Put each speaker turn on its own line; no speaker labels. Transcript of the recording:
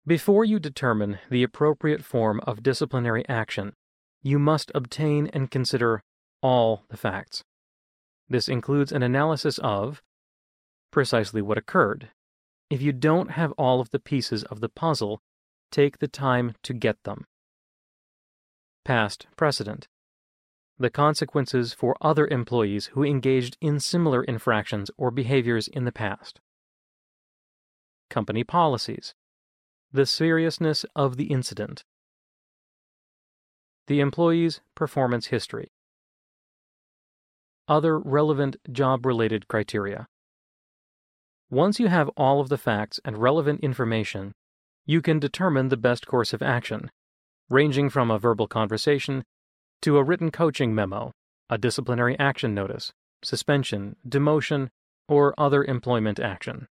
Before you determine the appropriate form of disciplinary action, you must obtain and consider all the facts. This includes an analysis of precisely what occurred. If you don't have all of the pieces of the puzzle, take the time to get them. Past precedent. The consequences for other employees who engaged in similar infractions or behaviors in the past. Company policies. The seriousness of the incident. The employee's performance history. Other relevant job-related criteria. Once you have all of the facts and relevant information, you can determine the best course of action, ranging from a verbal conversation to a written coaching memo, a disciplinary action notice, suspension, demotion, or other employment action.